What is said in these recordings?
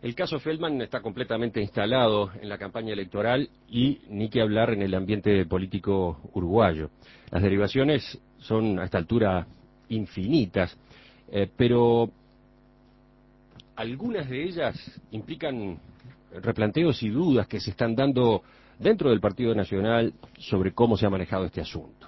El caso Feldman está completamente instalado en la campaña electoral y ni que hablar en el ambiente político uruguayo. Las derivaciones son a esta altura infinitas, pero algunas de ellas implican replanteos y dudas que se están dando dentro del Partido Nacional sobre cómo se ha manejado este asunto.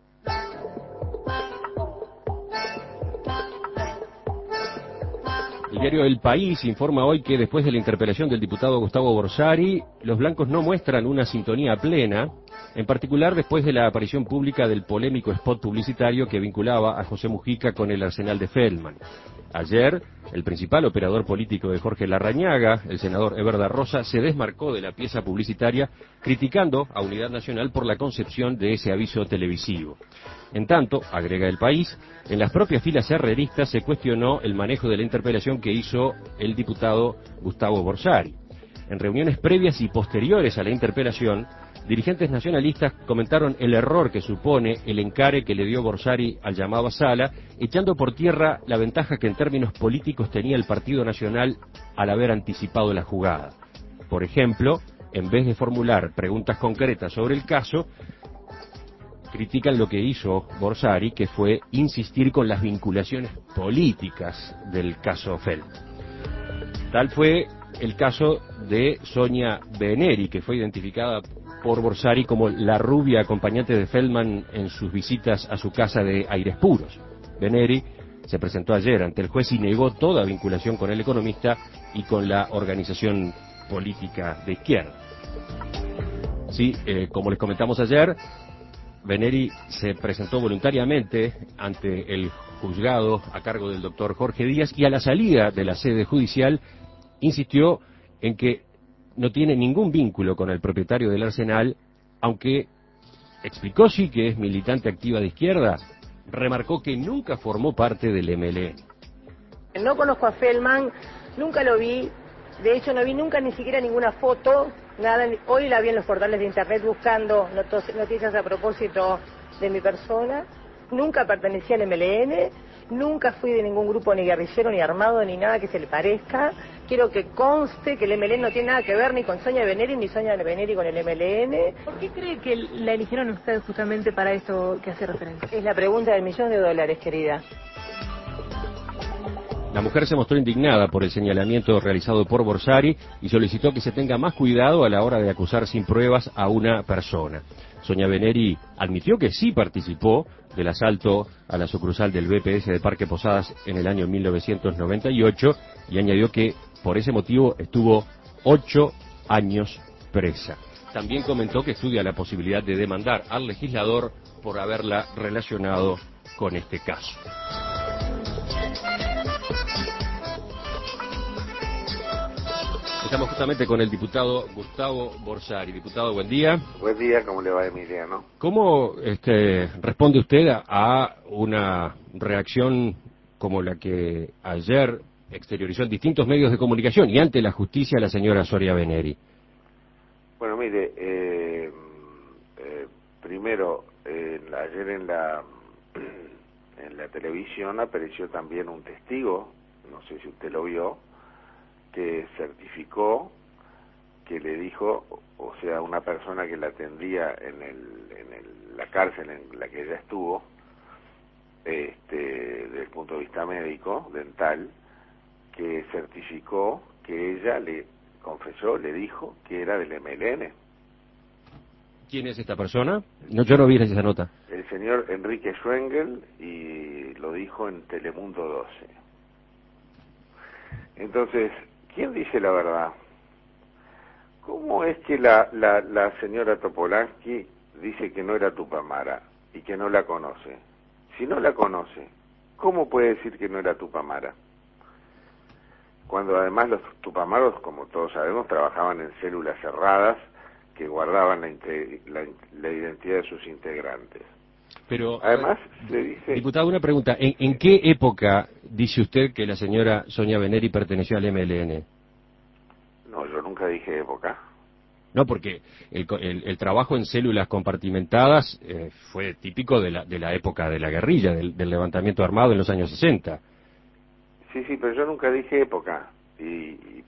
El diario El País informa hoy que después de la interpelación del diputado Gustavo Borsari, los blancos no muestran una sintonía plena, en particular después de la aparición pública del polémico spot publicitario que vinculaba a José Mujica con el arsenal de Feldman. Ayer, el principal operador político de Jorge Larrañaga, el senador Eber da Rosa, se desmarcó de la pieza publicitaria, criticando a Unidad Nacional por la concepción de ese aviso televisivo. En tanto, agrega El País, en las propias filas herreristas se cuestionó el manejo de la interpelación que hizo el diputado Gustavo Borsari. En reuniones previas y posteriores a la interpelación, dirigentes nacionalistas comentaron el error que supone el encare que le dio Borsari al llamado a sala, echando por tierra la ventaja que en términos políticos tenía el Partido Nacional al haber anticipado la jugada. Por ejemplo, en vez de formular preguntas concretas sobre el caso, critican lo que hizo Borsari, que fue insistir con las vinculaciones políticas del caso Feldman. Tal fue el caso de Sonia Beneri, que fue identificada por Borsari como la rubia acompañante de Feldman en sus visitas a su casa de Aires Puros. Beneri se presentó ayer ante el juez y negó toda vinculación con el economista y con la organización política de izquierda. Sí, como les comentamos ayer, Beneri se presentó voluntariamente ante el juzgado a cargo del doctor Jorge Díaz y a la salida de la sede judicial insistió en que no tiene ningún vínculo con el propietario del arsenal, aunque explicó sí que es militante activa de izquierda, remarcó que nunca formó parte del MLN. No conozco a Feldman, nunca lo vi, de hecho no vi nunca ni siquiera ninguna foto, nada. Hoy la vi en los portales de internet buscando noticias a propósito de mi persona. Nunca pertenecía al MLN, nunca fui de ningún grupo ni guerrillero, ni armado, ni nada que se le parezca. Quiero que conste que el MLN no tiene nada que ver ni con Sonia Beneri, ni Sonia Beneri con el MLN. ¿Por qué cree que la eligieron ustedes justamente para eso que hace referencia? Es la pregunta del $1.000.000, querida. La mujer se mostró indignada por el señalamiento realizado por Borsari y solicitó que se tenga más cuidado a la hora de acusar sin pruebas a una persona. Sonia Beneri admitió que sí participó del asalto a la sucursal del BPS de Parque Posadas en el año 1998 y añadió que por ese motivo estuvo 8 años presa. También comentó que estudia la posibilidad de demandar al legislador por haberla relacionado con este caso. Estamos justamente con el diputado Gustavo Borsari. Diputado, buen día. Buen día, ¿cómo le va, Emiliano? ¿Cómo responde usted a una reacción como la que ayer exteriorizó en distintos medios de comunicación y ante la justicia la señora Sonia Beneri? Bueno, mire, primero, ayer en la televisión apareció también un testigo, no sé si usted lo vio, que certificó, que le dijo, o sea, una persona que la atendía en la cárcel en la que ella estuvo, desde el punto de vista médico, dental, que certificó que ella le confesó, le dijo que era del MLN. ¿Quién es esta persona? No, yo no vi esa nota. El señor Enrique Schwengel, y lo dijo en Telemundo 12. Entonces, ¿quién dice la verdad? ¿Cómo es que la señora Topolansky dice que no era Tupamara y que no la conoce? Si no la conoce, ¿cómo puede decir que no era Tupamara? Cuando además los Tupamaros, como todos sabemos, trabajaban en células cerradas que guardaban la identidad de sus integrantes. Pero, además, se dice... Diputado, una pregunta. ¿En qué época dice usted que la señora Sonia Beneri perteneció al MLN? No, yo nunca dije época. No, porque el trabajo en células compartimentadas fue típico de la época de la guerrilla, del levantamiento armado en los años 60. Sí, pero yo nunca dije época. Y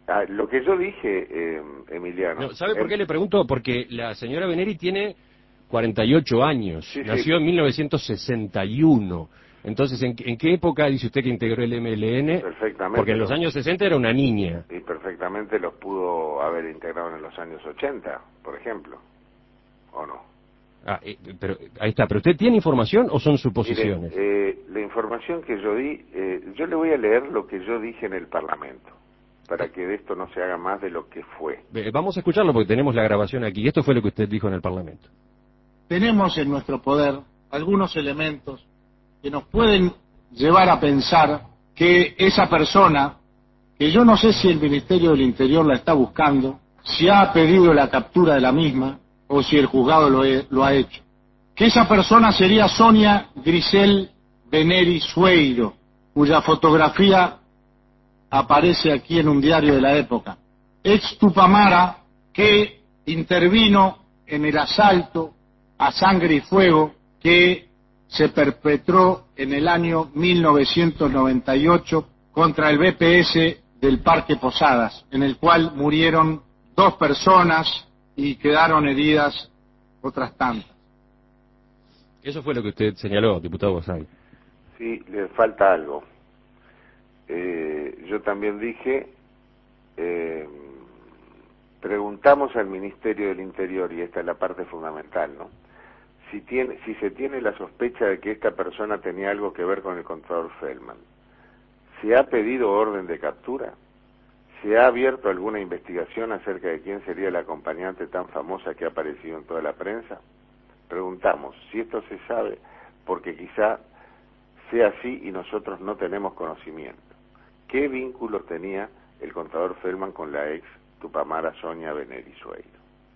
Lo que yo dije, Emiliano... No, ¿sabe por qué le pregunto? Porque la señora Beneri tiene 48 años, Sí, nació en 1961. Entonces, ¿en qué época dice usted que integró el MLN? Perfectamente. Porque en los años 60 era una niña. Y perfectamente los pudo haber integrado en los años 80, por ejemplo, ¿o no? Pero ahí está. ¿Pero usted tiene información o son suposiciones? Mire, la información que yo di, yo le voy a leer lo que yo dije en el Parlamento, para que de esto no se haga más de lo que fue. Vamos a escucharlo porque tenemos la grabación aquí. Esto fue lo que usted dijo en el Parlamento. Tenemos en nuestro poder algunos elementos que nos pueden llevar a pensar que esa persona, que yo no sé si el Ministerio del Interior la está buscando, si ha pedido la captura de la misma o si el juzgado lo ha hecho, que esa persona sería Sonia Grisel Beneri Sueiro, cuya fotografía aparece aquí en un diario de la época, ex Tupamara, que intervino en el asalto a sangre y fuego que se perpetró en el año 1998 contra el BPS del Parque Posadas, en el cual murieron 2 personas y quedaron heridas otras tantas. Eso fue lo que usted señaló, diputado Borsari. Sí, le falta algo. Yo también dije, preguntamos al Ministerio del Interior, y esta es la parte fundamental, ¿no? Si se tiene la sospecha de que esta persona tenía algo que ver con el contador Feldman, ¿se ha pedido orden de captura? ¿Se ha abierto alguna investigación acerca de quién sería la acompañante tan famosa que ha aparecido en toda la prensa? Preguntamos si esto se sabe, porque quizá sea así y nosotros no tenemos conocimiento. ¿Qué vínculo tenía el contador Feldman con la ex Tupamara Sonia Beneri Sueiro?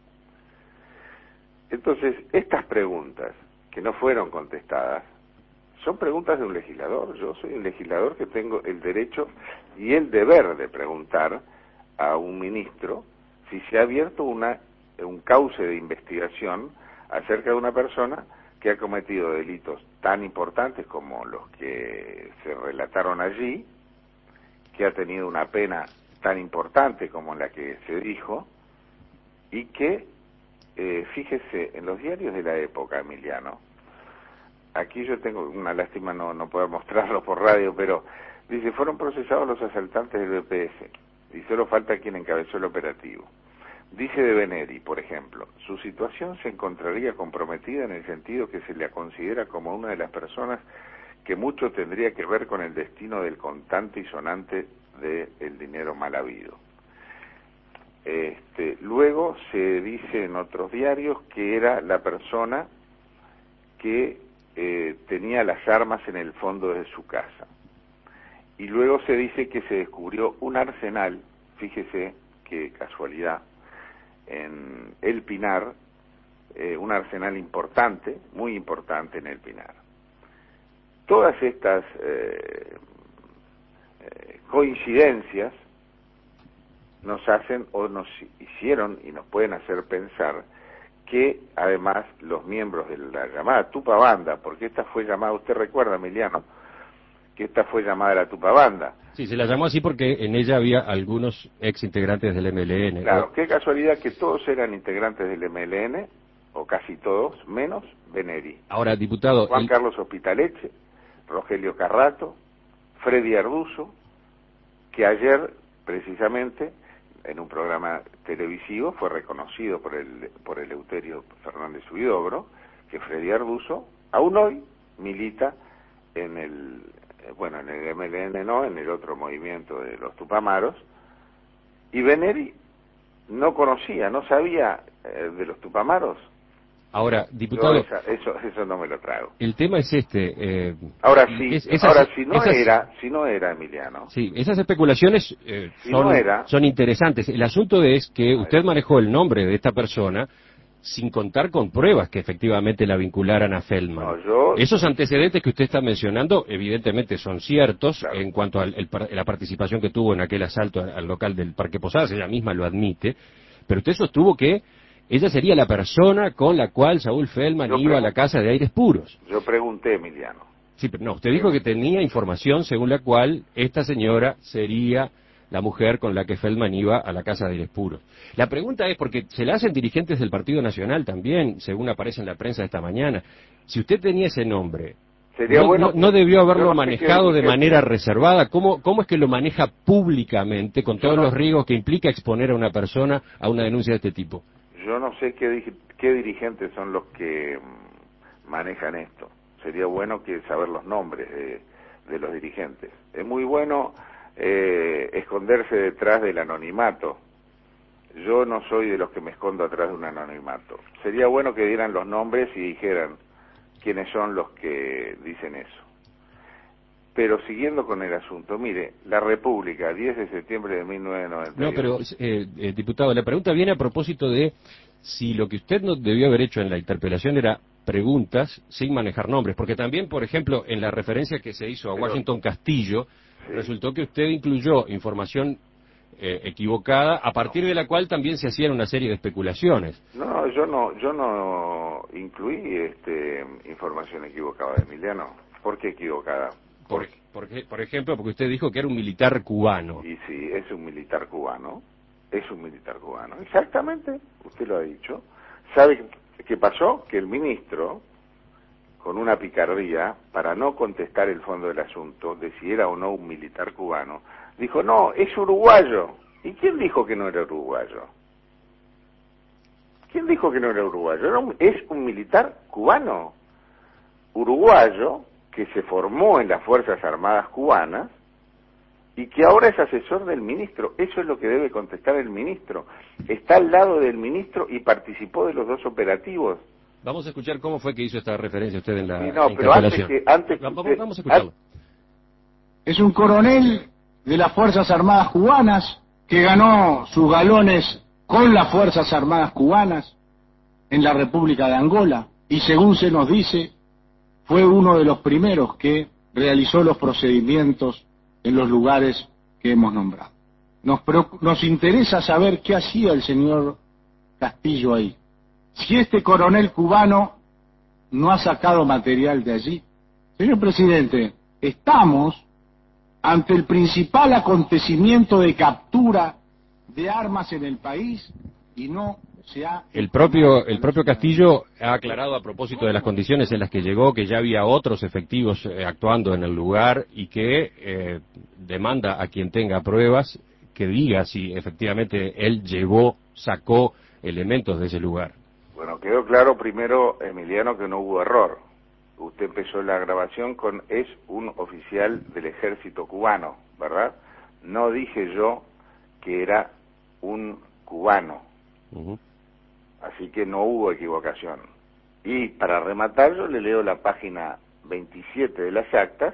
Entonces, estas preguntas que no fueron contestadas son preguntas de un legislador. Yo soy un legislador que tengo el derecho y el deber de preguntar a un ministro si se ha abierto un cauce de investigación acerca de una persona que ha cometido delitos tan importantes como los que se relataron allí, que ha tenido una pena tan importante como la que se dijo, y que, fíjese, en los diarios de la época, Emiliano, aquí yo tengo una lástima no poder mostrarlo por radio, pero dice, fueron procesados los asaltantes del BPS, y solo falta quien encabezó el operativo. Dice de Beneri, por ejemplo, su situación se encontraría comprometida en el sentido que se le considera como una de las personas que mucho tendría que ver con el destino del contante y sonante del dinero mal habido. Luego se dice en otros diarios que era la persona que tenía las armas en el fondo de su casa. Y luego se dice que se descubrió un arsenal, fíjese qué casualidad, en El Pinar, un arsenal importante, muy importante en El Pinar. Todas estas coincidencias nos hacen o nos hicieron y nos pueden hacer pensar que además los miembros de la llamada Tupabanda, porque esta fue llamada, usted recuerda, Emiliano, que esta fue llamada la Tupabanda. Sí, se la llamó así porque en ella había algunos ex integrantes del MLN. Claro, qué casualidad que todos eran integrantes del MLN, o casi todos, menos Beneri. Ahora, diputado... Juan Carlos Hospitaleche, Rogelio Carrato, Freddy Arduzo, que ayer, precisamente, en un programa televisivo, fue reconocido por el Eleuterio Fernández Huidobro, que Freddy Arduzo, aún hoy, milita en el MLN no, en el otro movimiento de los Tupamaros, y Beneri no conocía, no sabía de los Tupamaros. Ahora, diputado... Eso no me lo trago. El tema es este... Ahora sí, si no era Emiliano. Sí, esas especulaciones son interesantes. El asunto es que usted manejó el nombre de esta persona sin contar con pruebas que efectivamente la vincularan a Feldman. Esos antecedentes que usted está mencionando evidentemente son ciertos, claro, en cuanto a la participación que tuvo en aquel asalto al local del Parque Posadas, ella misma lo admite, pero usted sostuvo que ella sería la persona con la cual Saúl Feldman iba a la casa de Aires Puros. Yo pregunté, Emiliano. Sí, pero no, usted dijo que tenía información según la cual esta señora sería la mujer con la que Feldman iba a la casa de Lespuros. La pregunta es, porque se la hacen dirigentes del Partido Nacional también, según aparece en la prensa esta mañana, si usted tenía ese nombre, Sería bueno no debió haberlo yo no sé manejado de qué manera reservada. ¿Cómo es que lo maneja públicamente, con todos los riesgos que implica exponer a una persona a una denuncia de este tipo? Yo no sé qué dirigentes son los que manejan esto. Sería bueno que saber los nombres de los dirigentes. Es muy bueno esconderse detrás del anonimato. Yo no soy de los que me escondo atrás de un anonimato. Sería bueno que dieran los nombres y dijeran quiénes son los que dicen eso. Pero siguiendo con el asunto, mire, la República, 10 de septiembre de 1998. No, pero, diputado, la pregunta viene a propósito de si lo que usted no debió haber hecho en la interpelación era preguntas sin manejar nombres, porque también, por ejemplo, en la referencia que se hizo a Washington Castillo, sí, resultó que usted incluyó información equivocada, a partir de la cual también se hacían una serie de especulaciones. No, yo no incluí información equivocada, Emiliano. ¿Por qué equivocada? Por ejemplo, porque usted dijo que era un militar cubano. Y sí, es un militar cubano. Es un militar cubano. Exactamente, usted lo ha dicho. ¿Sabe qué pasó? Que el ministro, con una picardía, para no contestar el fondo del asunto, de si era o no un militar cubano, dijo, no, es uruguayo. ¿Y quién dijo que no era uruguayo? ¿Quién dijo que no era uruguayo? Es un militar cubano, uruguayo, que se formó en las Fuerzas Armadas cubanas y que ahora es asesor del ministro. Eso es lo que debe contestar el ministro. Está al lado del ministro y participó de los dos operativos. Vamos a escuchar cómo fue que hizo esta referencia usted en la pero interpelación. Vamos a escucharlo. Es un coronel de las Fuerzas Armadas cubanas que ganó sus galones con las Fuerzas Armadas cubanas en la República de Angola y, según se nos dice, fue uno de los primeros que realizó los procedimientos en los lugares que hemos nombrado. Nos interesa saber qué hacía el señor Castillo ahí. Si este coronel cubano no ha sacado material de allí. Señor presidente, estamos ante el principal acontecimiento de captura de armas en el país y no se ha... El propio Castillo ha aclarado a propósito de las condiciones en las que llegó que ya había otros efectivos actuando en el lugar y que demanda a quien tenga pruebas que diga si efectivamente él sacó elementos de ese lugar. Bueno, quedó claro primero, Emiliano, que no hubo error. Usted empezó la grabación con es un oficial del ejército cubano, ¿verdad? No dije yo que era un cubano. Así que no hubo equivocación. Y para rematar, yo le leo la página 27 de las actas.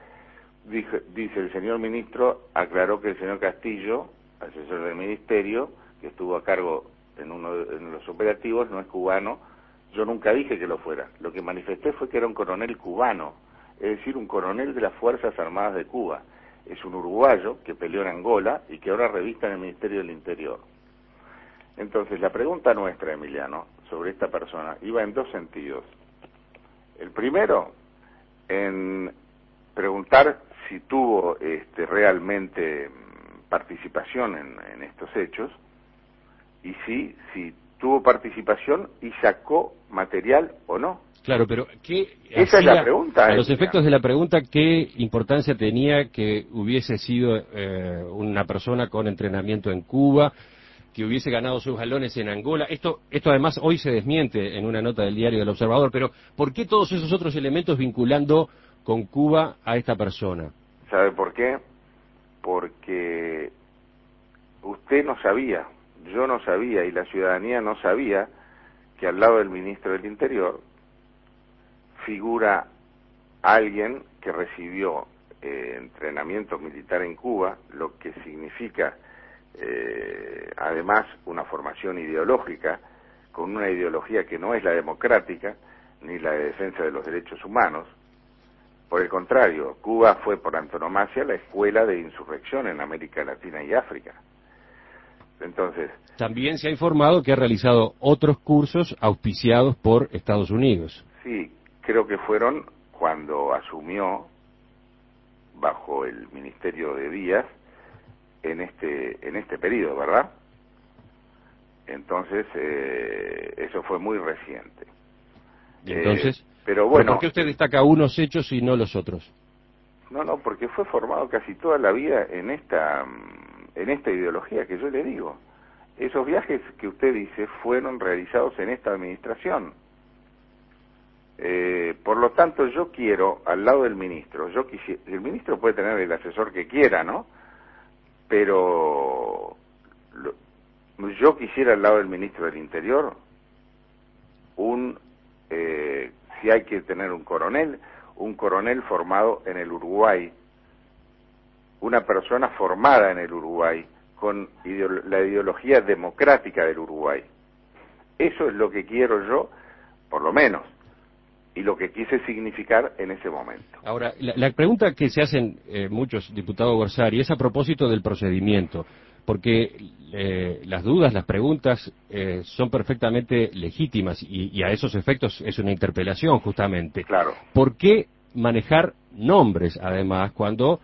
Dice el señor ministro, aclaró que el señor Castillo, asesor del ministerio, que estuvo a cargo en los operativos, no es cubano. Yo nunca dije que lo fuera. Lo que manifesté fue que era un coronel cubano, es decir, un coronel de las Fuerzas Armadas de Cuba. Es un uruguayo que peleó en Angola y que ahora revista en el Ministerio del Interior. Entonces, la pregunta nuestra, Emiliano, sobre esta persona, iba en dos sentidos. El primero, en preguntar si tuvo realmente participación en estos hechos, y si tuvo participación y sacó material o no. Claro, pero esa es la pregunta. A los efectos de la pregunta, ¿qué importancia tenía que hubiese sido una persona con entrenamiento en Cuba, que hubiese ganado sus galones en Angola? Esto además hoy se desmiente en una nota del diario del Observador, pero ¿por qué todos esos otros elementos vinculando con Cuba a esta persona? ¿Sabe por qué? Porque usted no sabía, yo no sabía y la ciudadanía no sabía que al lado del ministro del Interior figura alguien que recibió entrenamiento militar en Cuba, lo que significa además una formación ideológica, con una ideología que no es la democrática ni la de defensa de los derechos humanos. Por el contrario, Cuba fue por antonomasia la escuela de insurrección en América Latina y África. Entonces, también se ha informado que ha realizado otros cursos auspiciados por Estados Unidos. Sí, creo que fueron cuando asumió bajo el Ministerio de Díaz en este periodo, ¿verdad? Entonces, eso fue muy reciente. ¿Y entonces? Pero bueno, ¿Por qué usted destaca unos hechos y no los otros? No, porque fue formado casi toda la vida en esta ideología que yo le digo. Esos viajes que usted dice fueron realizados en esta administración. Por lo tanto, yo quiero, al lado del ministro, el ministro puede tener el asesor que quiera, ¿no? Pero yo quisiera al lado del ministro del Interior si hay que tener un coronel formado en el Uruguay, una persona formada en el Uruguay, con la ideología democrática del Uruguay. Eso es lo que quiero yo, por lo menos, y lo que quise significar en ese momento. Ahora, la pregunta que se hacen muchos, diputado Borsari, es a propósito del procedimiento, porque las dudas, las preguntas son perfectamente legítimas y a esos efectos es una interpelación justamente. Claro. ¿Por qué manejar nombres, además, cuando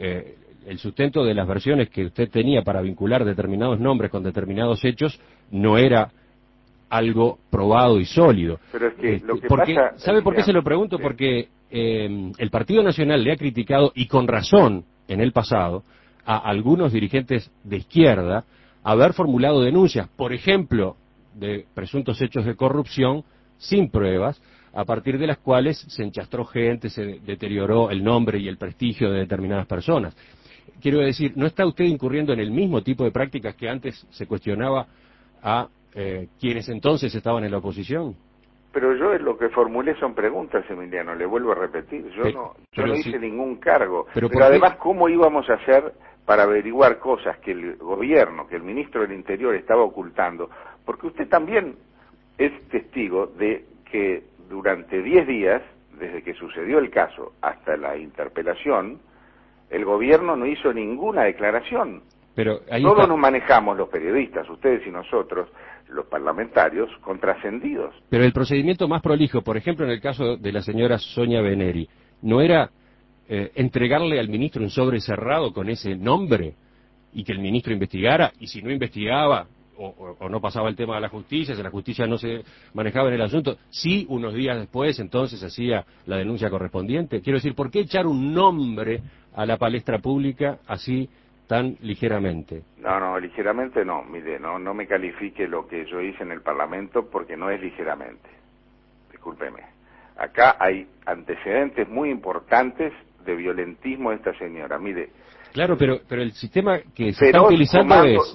el sustento de las versiones que usted tenía para vincular determinados nombres con determinados hechos no era algo probado y sólido? Pero es que lo que pasa, ¿sabe por qué se lo pregunto? Sí. Porque el Partido Nacional le ha criticado, y con razón, en el pasado, a algunos dirigentes de izquierda haber formulado denuncias, por ejemplo, de presuntos hechos de corrupción sin pruebas, a partir de las cuales se enchastró gente, se deterioró el nombre y el prestigio de determinadas personas. Quiero decir, ¿no está usted incurriendo en el mismo tipo de prácticas que antes se cuestionaba a quienes entonces estaban en la oposición? Pero yo lo que formulé son preguntas, Emiliano, le vuelvo a repetir. Yo no hice ningún cargo. Pero además, ¿cómo íbamos a hacer para averiguar cosas que el gobierno, que el ministro del Interior estaba ocultando? Porque usted también es testigo de que durante 10 días, desde que sucedió el caso hasta la interpelación, el gobierno no hizo ninguna declaración. Pero todos nos manejamos, los periodistas, ustedes y nosotros, los parlamentarios, contrascendidos. Pero el procedimiento más prolijo, por ejemplo, en el caso de la señora Sonia Beneri, ¿no era entregarle al ministro un sobre cerrado con ese nombre y que el ministro investigara? Y si no investigaba o no pasaba el tema a la justicia, si la justicia no se manejaba en el asunto, sí, unos días después entonces hacía la denuncia correspondiente. Quiero decir, ¿por qué echar un nombre a la palestra pública así tan ligeramente? No, ligeramente no, mire, no me califique lo que yo hice en el Parlamento porque no es ligeramente. Discúlpeme. Acá hay antecedentes muy importantes de violentismo de esta señora, mire. Claro, pero el sistema que se está utilizando es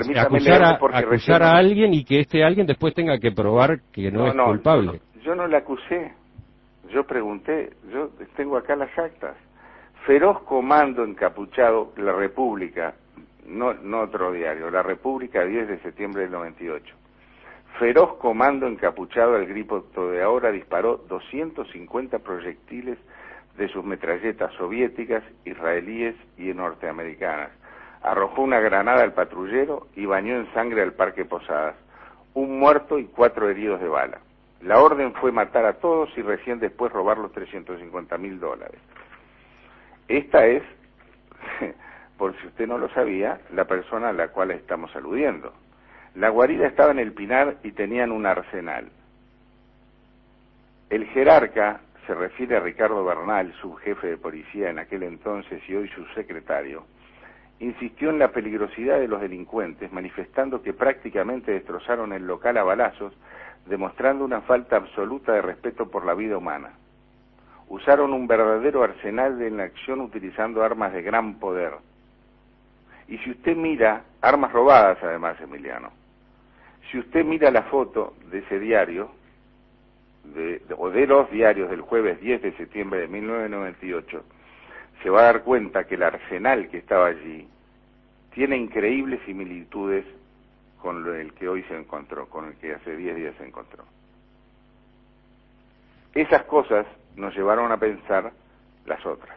acusar a alguien y que este alguien después tenga que probar que no es culpable. Yo no la acusé, yo pregunté, yo tengo acá las actas. Feroz comando encapuchado, La República, no otro diario, La República, 10 de septiembre del 98. Feroz comando encapuchado al grito de ahora disparó 250 proyectiles de sus metralletas soviéticas, israelíes y norteamericanas. Arrojó una granada al patrullero y bañó en sangre al Parque Posadas. Un muerto y 4 heridos de bala. La orden fue matar a todos y recién después robar los $350.000. Esta es, por si usted no lo sabía, la persona a la cual estamos aludiendo. La guarida estaba en el Pinar y tenían un arsenal. El jerarca, se refiere a Ricardo Bernal, subjefe de policía en aquel entonces y hoy subsecretario, insistió en la peligrosidad de los delincuentes, manifestando que prácticamente destrozaron el local a balazos, demostrando una falta absoluta de respeto por la vida humana. Usaron un verdadero arsenal en la acción utilizando armas de gran poder. Y si usted mira, armas robadas además, Emiliano, si usted mira la foto de ese diario, o de los diarios del jueves 10 de septiembre de 1998, se va a dar cuenta que el arsenal que estaba allí tiene increíbles similitudes con el que hoy se encontró, con el que hace 10 días se encontró. Esas cosas nos llevaron a pensar las otras.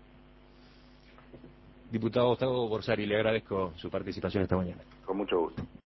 Diputado Gustavo Borsari, le agradezco su participación esta mañana. Con mucho gusto.